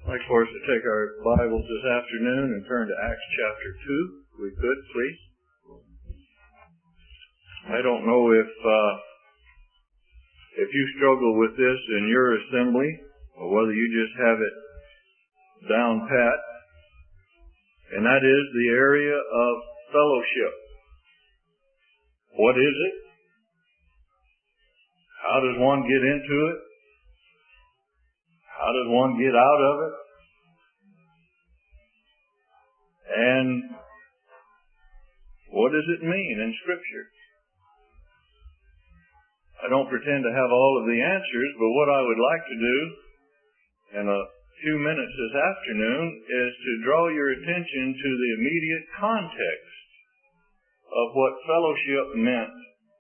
I'd like for us to take our Bibles this afternoon and turn to Acts chapter 2. If we could, please. I don't know if you struggle with this in your assembly, or whether you just have it down pat, and that is the area of fellowship. What is it? How does one get into it? How does one get out of it? And what does it mean in Scripture? I don't pretend to have all of the answers, but what I would like to do in a few minutes this afternoon is to draw your attention to the immediate context of what fellowship meant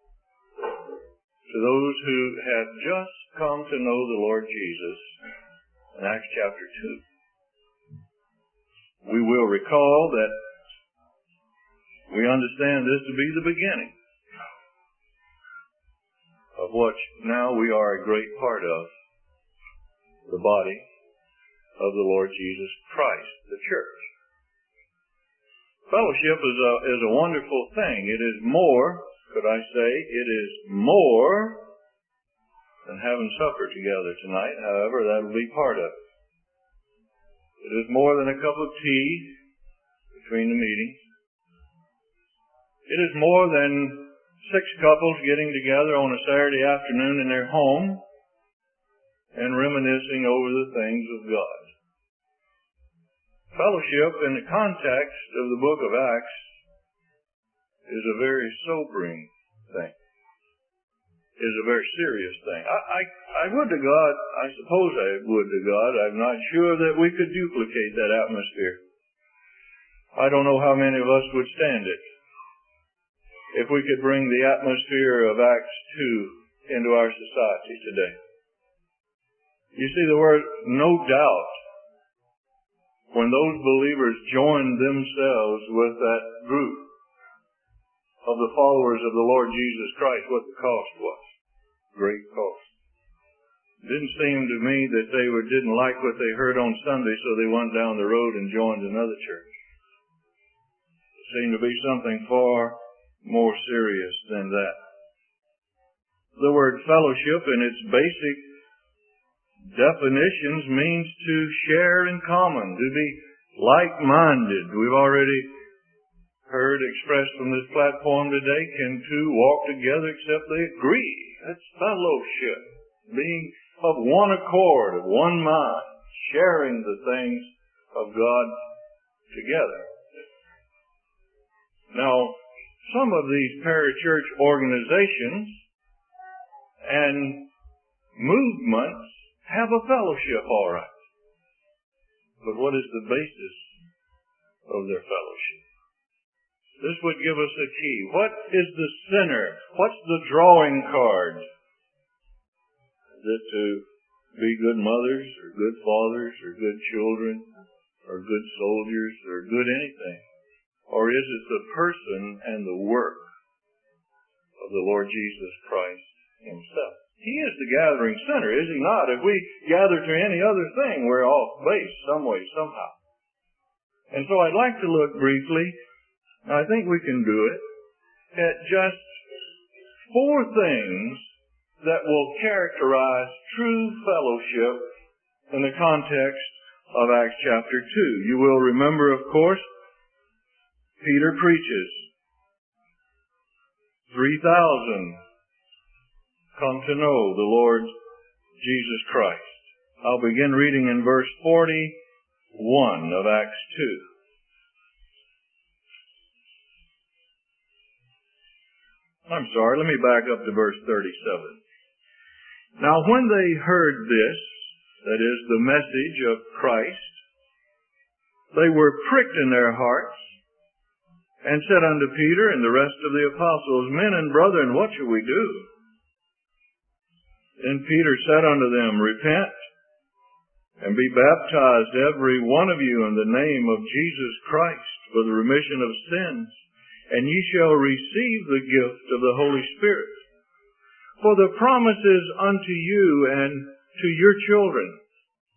to those who had just come to know the Lord Jesus in Acts chapter 2. We will recall that we understand this to be the beginning of what now we are a great part of, the body of the Lord Jesus Christ, the church. Fellowship is a wonderful thing. It is more, could I say, it is more than having supper together tonight. However, that will be part of it. It is more than a cup of tea between the meetings. It is more than 6 couples getting together on a Saturday afternoon in their home and reminiscing over the things of God. Fellowship in the context of the book of Acts is a very sobering thing. It is a very serious thing. I would to God, I suppose I would to God, I'm not sure that we could duplicate that atmosphere. I don't know how many of us would stand it if we could bring the atmosphere of Acts 2 into our society today. You see, the word no doubt, when those believers joined themselves with that group of the followers of the Lord Jesus Christ, what the cost was. Great cost. It didn't seem to me that they didn't like what they heard on Sunday, so they went down the road and joined another church. It seemed to be something far more serious than that. The word fellowship in its basic definitions means to share in common, to be like-minded. We've already heard expressed from this platform today, can two walk together except they agree? That's fellowship. Being of one accord, of one mind, sharing the things of God together. Now, some of these parachurch organizations and movements have a fellowship, all right. But what is the basis of their fellowship? This would give us a key. What is the center? What's the drawing card? Is it to be good mothers, or good fathers, or good children, or good soldiers, or good anything? Or is it the person and the work of the Lord Jesus Christ Himself? He is the gathering center, is He not? If we gather to any other thing, we're off base some way, somehow. And so I'd like to look briefly, I think we can do it, at just 4 things that will characterize true fellowship in the context of Acts chapter 2. You will remember, of course, Peter preaches. 3,000 come to know the Lord Jesus Christ. I'll begin reading in verse 41 of Acts 2. I'm sorry, let me back up to verse 37. Now when they heard this, that is, the message of Christ, they were pricked in their hearts, and said unto Peter and the rest of the apostles, Men and brethren, what shall we do? Then Peter said unto them, Repent, and be baptized every one of you in the name of Jesus Christ for the remission of sins, and ye shall receive the gift of the Holy Spirit. For the promise is unto you and to your children,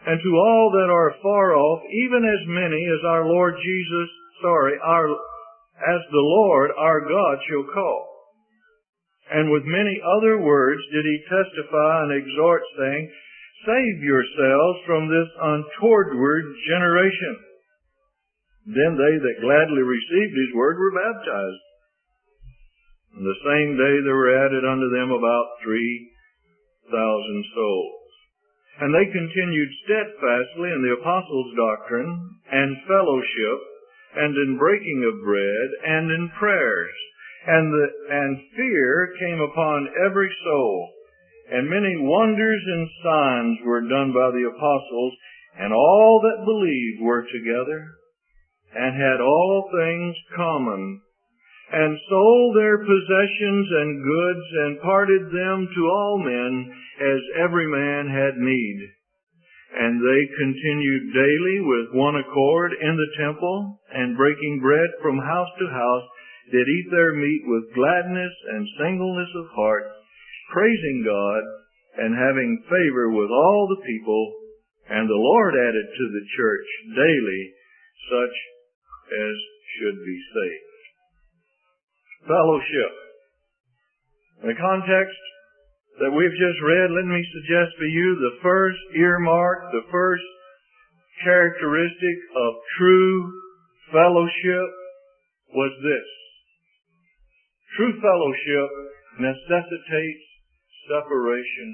and to all that are far off, even as many as our Lord Jesus, as the Lord our God shall call. And with many other words did he testify and exhort, saying, Save yourselves from this untoward generation. Then they that gladly received his word were baptized. And the same day there were added unto them about 3,000 souls. And they continued steadfastly in the apostles' doctrine and fellowship, and in breaking of bread, and in prayers. And fear came upon every soul. And many wonders and signs were done by the apostles, and all that believed were together, and had all things common, and sold their possessions and goods, and parted them to all men, as every man had need. And they continued daily with one accord in the temple, and breaking bread from house to house, did eat their meat with gladness and singleness of heart, praising God, and having favor with all the people. And the Lord added to the church daily such as should be saved. Fellowship. The context that we've just read, let me suggest for you the first earmark, the first characteristic of true fellowship was this. True fellowship necessitates separation.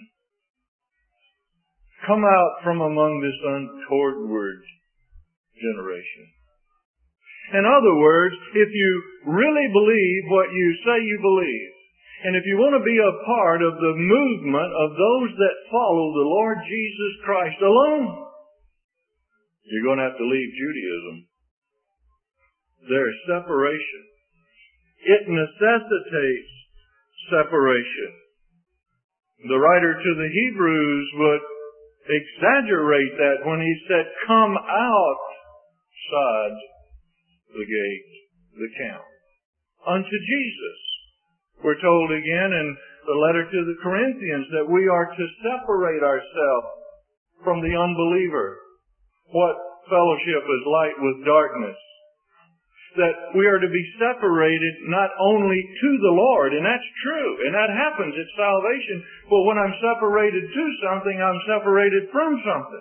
Come out from among this untoward generation. In other words, if you really believe what you say you believe, and if you want to be a part of the movement of those that follow the Lord Jesus Christ alone, you're going to have to leave Judaism. There's separation. It necessitates separation. The writer to the Hebrews would exaggerate that when he said, come outside the gate, the camp, unto Jesus. We're told again in the letter to the Corinthians that we are to separate ourselves from the unbeliever. What fellowship is light with darkness? That we are to be separated not only to the Lord, and that's true, and that happens at salvation, but when I'm separated to something, I'm separated from something.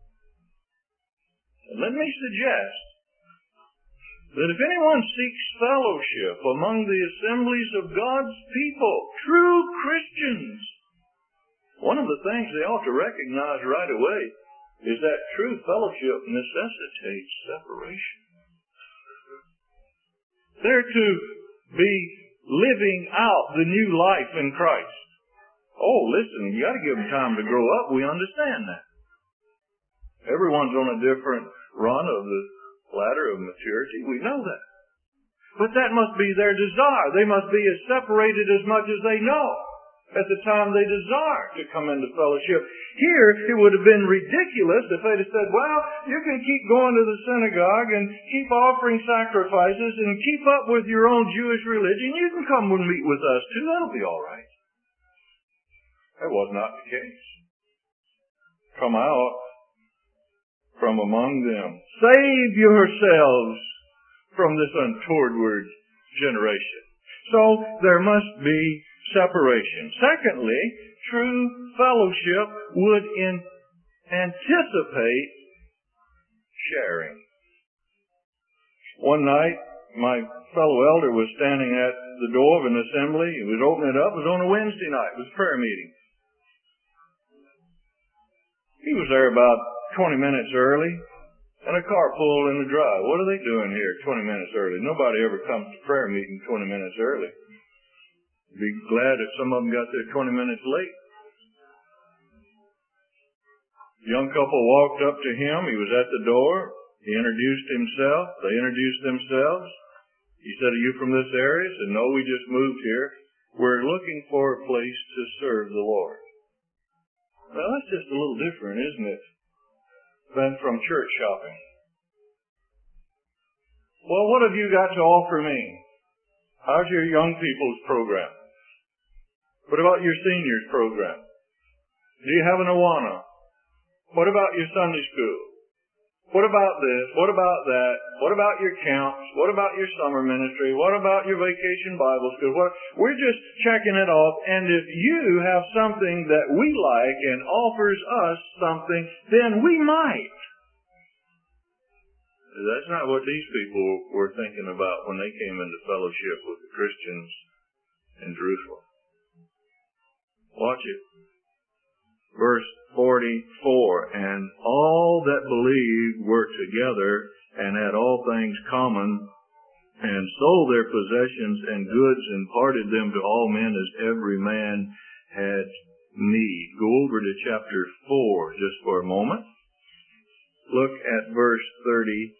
And let me suggest that if anyone seeks fellowship among the assemblies of God's people, true Christians, one of the things they ought to recognize right away is that true fellowship necessitates separation. They're to be living out the new life in Christ. Oh, listen, you got to give them time to grow up. We understand that. Everyone's on a different run of the ladder of maturity. We know that. But that must be their desire. They must be as separated as much as they know at the time they desire to come into fellowship. Here, it would have been ridiculous if they'd have said, well, you can keep going to the synagogue and keep offering sacrifices and keep up with your own Jewish religion. You can come and meet with us too. That'll be all right. That was not the case. Come out from among them. Save yourselves from this untoward generation. So there must be separation. Secondly, true fellowship would anticipate sharing. One night, my fellow elder was standing at the door of an assembly. He was opening it up. It was on a Wednesday night. It was a prayer meeting. He was there about 20 minutes early, and a car pulled in the drive. What are they doing here 20 minutes early? Nobody ever comes to prayer meeting 20 minutes early. Be glad if some of them got there 20 minutes late. The young couple walked up to him. He was at the door. He introduced himself. They introduced themselves. He said, are you from this area? He said, no, we just moved here. We're looking for a place to serve the Lord. Well, that's just a little different, isn't it, than from church shopping. Well, what have you got to offer me? How's your young people's program? What about your seniors program? Do you have an Awana? What about your Sunday school? What about this? What about that? What about your camps? What about your summer ministry? What about your vacation Bible school? We're just checking it off, and if you have something that we like and offers us something, then we might. That's not what these people were thinking about when they came into fellowship with the Christians in Jerusalem. Watch it. Verse 44, and all that believed were together and had all things common, and sold their possessions and goods and parted them to all men as every man had need. Go over to chapter 4 just for a moment. Look at verse 32.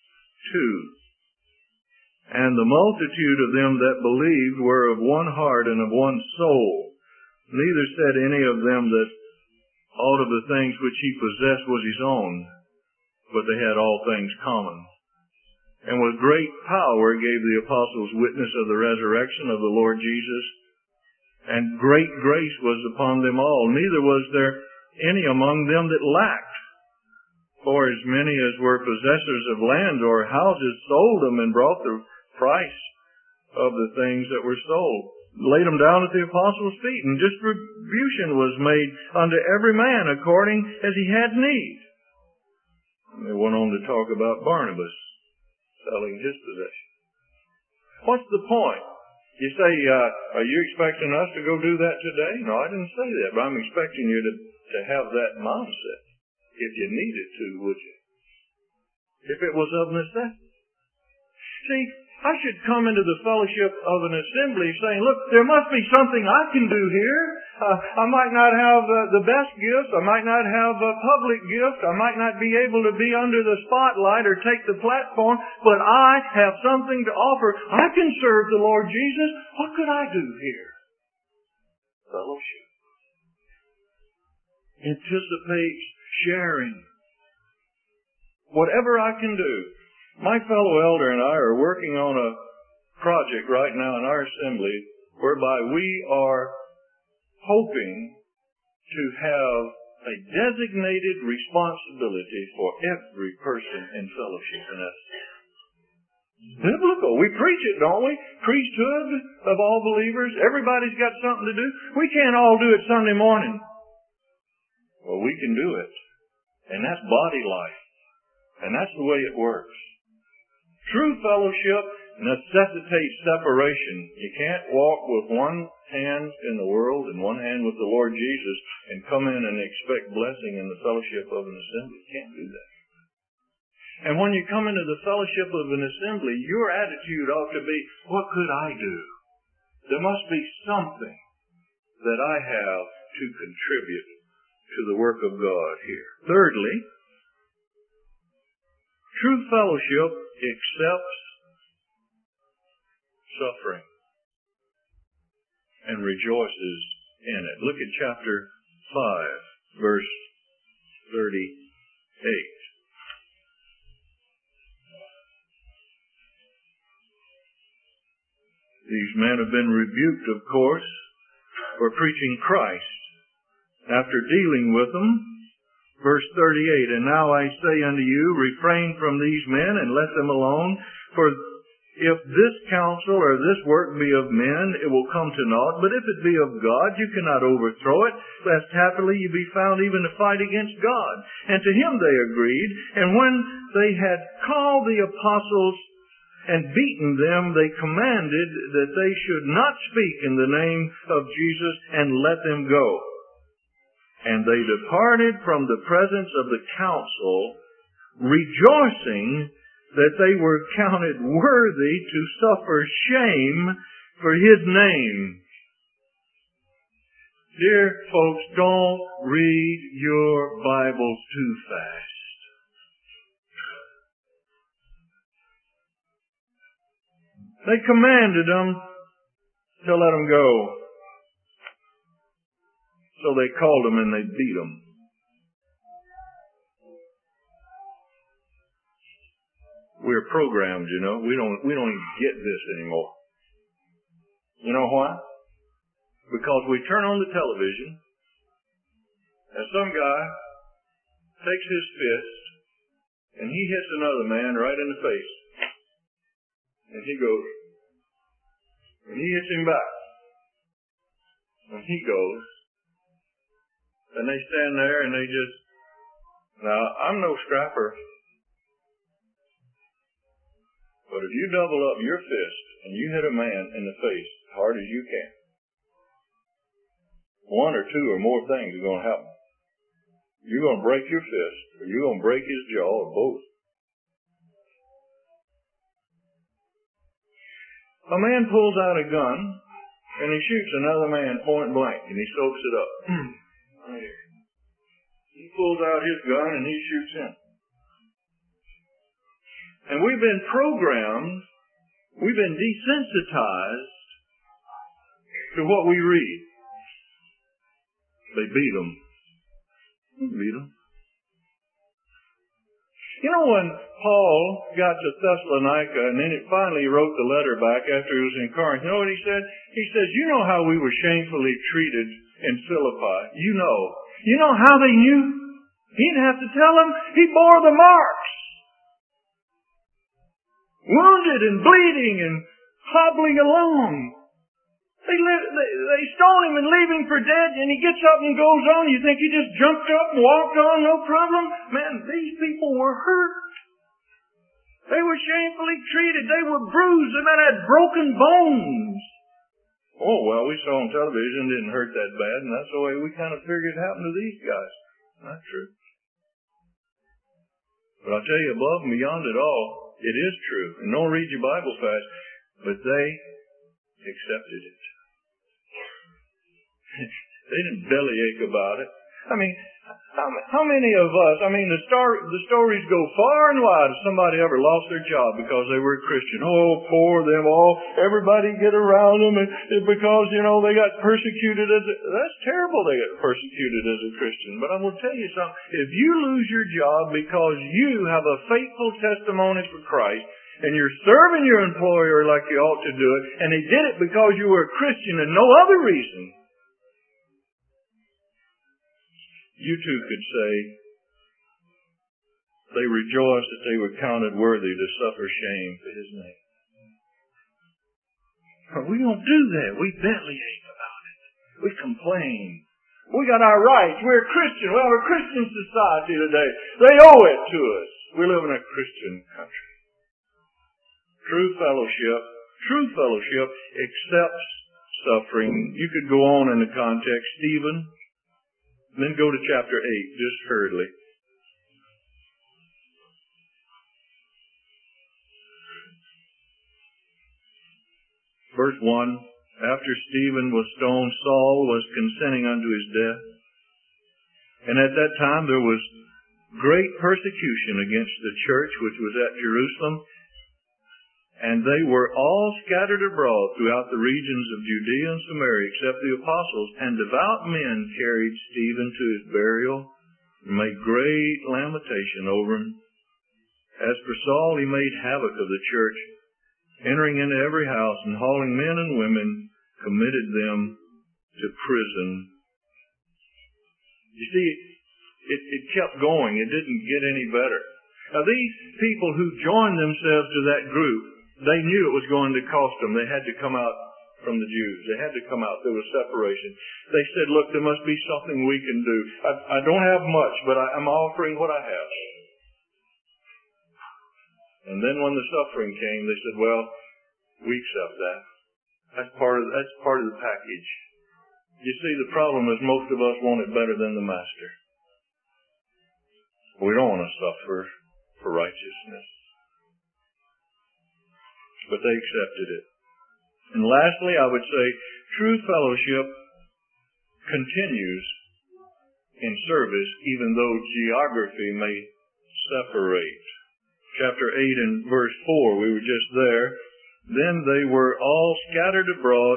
And the multitude of them that believed were of one heart and of one soul. Neither said any of them that aught of the things which he possessed was his own, but they had all things common. And with great power gave the apostles witness of the resurrection of the Lord Jesus, and great grace was upon them all. Neither was there any among them that lacked. For as many as were possessors of lands or houses sold them and brought the price of the things that were sold, laid them down at the apostles' feet, and distribution was made unto every man according as he had need. And they went on to talk about Barnabas selling his possession. What's the point? You say, are you expecting us to go do that today? No, I didn't say that, but I'm expecting you to have that mindset. If you needed to, would you? If it was of necessity. See, I should come into the fellowship of an assembly saying, look, there must be something I can do here. I might not have the best gifts. I might not have a public gift. I might not be able to be under the spotlight or take the platform, but I have something to offer. I can serve the Lord Jesus. What could I do here? Fellowship. Anticipates sharing. Whatever I can do. My fellow elder and I are working on a project right now in our assembly whereby we are hoping to have a designated responsibility for every person in fellowship. And that's biblical. We preach it, don't we? Priesthood of all believers. Everybody's got something to do. We can't all do it Sunday morning. Well, we can do it. And that's body life. And that's the way it works. True fellowship necessitates separation. You can't walk with one hand in the world and one hand with the Lord Jesus and come in and expect blessing in the fellowship of an assembly. You can't do that. And when you come into the fellowship of an assembly, your attitude ought to be, what could I do? There must be something that I have to contribute to the work of God here. Thirdly, true fellowship accepts suffering and rejoices in it. Look at chapter 5, verse 38. These men have been rebuked, of course, for preaching Christ. After dealing with them, verse 38, and now I say unto you, refrain from these men and let them alone, for if this counsel or this work be of men, it will come to naught. But if it be of God, you cannot overthrow it, lest happily you be found even to fight against God. And to him they agreed. And when they had called the apostles and beaten them, they commanded that they should not speak in the name of Jesus, and let them go. And they departed from the presence of the council, rejoicing that they were counted worthy to suffer shame for his name. Dear folks, don't read your Bibles too fast. They commanded them to let them go. So they called them and they beat them. We're programmed, you know. We don't even get this anymore. You know why? Because we turn on the television and some guy takes his fist, and he hits another man right in the face. And he goes, and he hits him back. And he goes, and they stand there and they just, now, I'm no scrapper, but if you double up your fist and you hit a man in the face as hard as you can, one or two or more things are going to happen. You're going to break your fist, or you're going to break his jaw, or both. A man pulls out a gun, and he shoots another man point blank, and he soaks it up. Right here. He pulls out his gun, and he shoots him. And we've been programmed, we've been desensitized to what we read. They beat them. Beat them. You know, when Paul got to Thessalonica and then it finally wrote the letter back after he was in Corinth, you know what he said? He says, you know how we were shamefully treated in Philippi. You know. You know how they knew? He didn't have to tell them. He bore the marks. Wounded and bleeding and hobbling along. They stone him and leave him for dead, and he gets up and goes on. You think he just jumped up and walked on, no problem? Man, these people were hurt. They were shamefully treated. They were bruised. They might have had broken bones. Oh, well, we saw on television it didn't hurt that bad, and that's the way we kind of figured it happened to these guys. Not true. But I'll tell you, above and beyond it all, it is true. And don't read your Bible fast, but they accepted it. They didn't bellyache about it. I mean, how many of us, the stories go far and wide if somebody ever lost their job because they were a Christian. Oh, poor them all. Everybody get around them and because, they got persecuted that's terrible they got persecuted as a Christian. But I'm going to tell you something. If you lose your job because you have a faithful testimony for Christ, and you're serving your employer like you ought to do it, and they did it because you were a Christian and no other reason, you too could say they rejoiced that they were counted worthy to suffer shame for His name. But we don't do that. We bellyache about it. We complain. We got our rights. We're a Christian. We have a Christian society today. They owe it to us. We live in a Christian country. True fellowship accepts suffering. You could go on in the context, Stephen, then go to chapter 8, just hurriedly. Verse 1, after Stephen was stoned, Saul was consenting unto his death. And at that time there was great persecution against the church which was at Jerusalem, and they were all scattered abroad throughout the regions of Judea and Samaria, except the apostles. And devout men carried Stephen to his burial, and made great lamentation over him. As for Saul, he made havoc of the church, entering into every house, and hauling men and women, committed them to prison. You see, it kept going. It didn't get any better. Now, these people who joined themselves to that group, they knew it was going to cost them. They had to come out from the Jews. They had to come out. There was separation. They said, look, there must be something we can do. I don't have much, but I'm offering what I have. And then when the suffering came, they said, well, we accept that. That's part of the package. You see, the problem is most of us want it better than the Master. We don't want to suffer for righteousness. But they accepted it. And lastly, I would say, true fellowship continues in service even though geography may separate. Chapter 8 and verse 4, we were just there. Then they were all scattered abroad.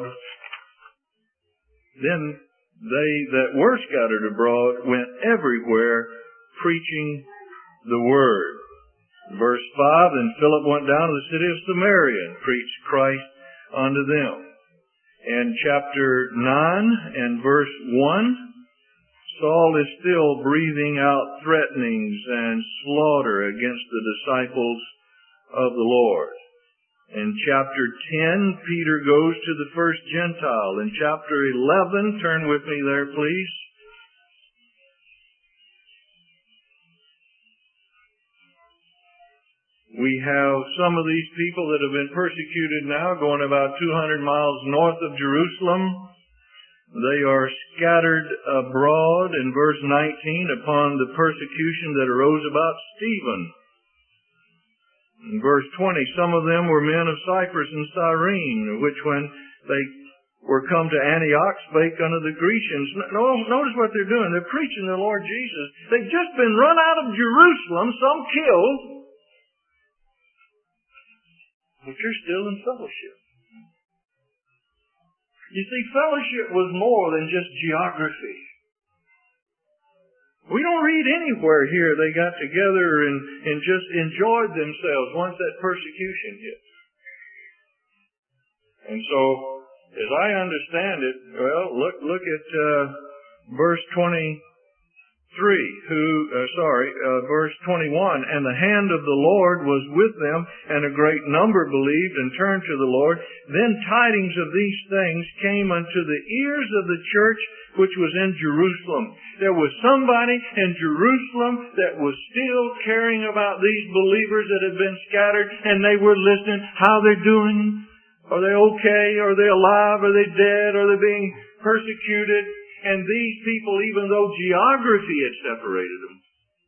Then they that were scattered abroad went everywhere preaching the word. Verse 5, then Philip went down to the city of Samaria and preached Christ unto them. And chapter 9 and verse 1 Saul is still breathing out threatenings and slaughter against the disciples of the Lord. In chapter 10, Peter goes to the first Gentile. In chapter 11, turn with me there, please. We have some of these people that have been persecuted now, going about 200 miles north of Jerusalem. They are scattered abroad in verse 19 upon the persecution that arose about Stephen. In verse 20, some of them were men of Cyprus and Cyrene, which when they were come to Antioch spake unto the Grecians. Notice what they're doing. They're preaching the Lord Jesus. They've just been run out of Jerusalem, some killed, but you're still in fellowship. You see, fellowship was more than just geography. We don't read anywhere here they got together and just enjoyed themselves once that persecution hit. And so, as I understand it, well, look at verse 23. Verse 21. And the hand of the Lord was with them, and a great number believed and turned to the Lord. Then tidings of these things came unto the ears of the church which was in Jerusalem. There was somebody in Jerusalem that was still caring about these believers that had been scattered, and they were listening. How they're doing? Are they okay? Are they alive? Are they dead? Are they being persecuted? And these people, even though geography had separated them,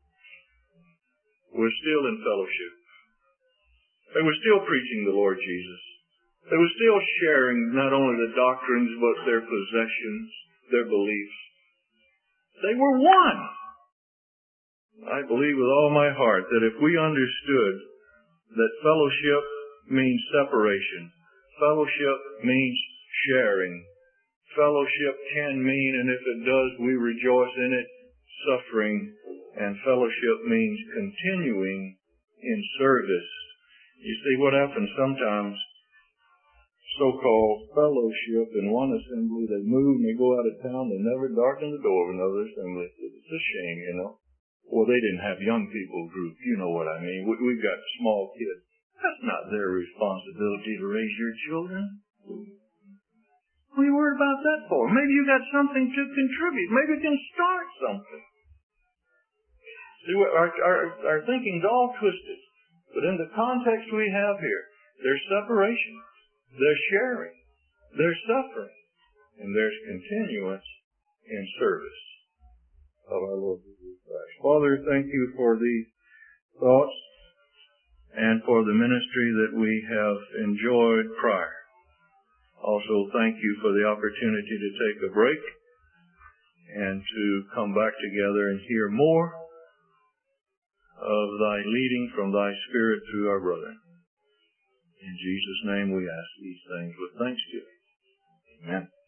were still in fellowship. They were still preaching the Lord Jesus. They were still sharing not only the doctrines, but their possessions, their beliefs. They were one. I believe with all my heart that if we understood that fellowship means separation, fellowship means sharing, fellowship can mean, and if it does, we rejoice in it, suffering, and fellowship means continuing in service. You see what happens sometimes, so-called fellowship in one assembly, they move and they go out of town, they never darken the door of another assembly. It's a shame, you know. Well, they didn't have young people group, you know what I mean. We've got small kids. That's not their responsibility to raise your children. What are you worried about that for? Maybe you got something to contribute. Maybe you can start something. See, our thinking's all twisted. But in the context we have here, there's separation, there's sharing, there's suffering, and there's continuance in service of our Lord Jesus Christ. Father, thank you for these thoughts and for the ministry that we have enjoyed prior. Also, thank you for the opportunity to take a break and to come back together and hear more of thy leading from thy Spirit through our brethren. In Jesus' name we ask these things with thanksgiving. Amen.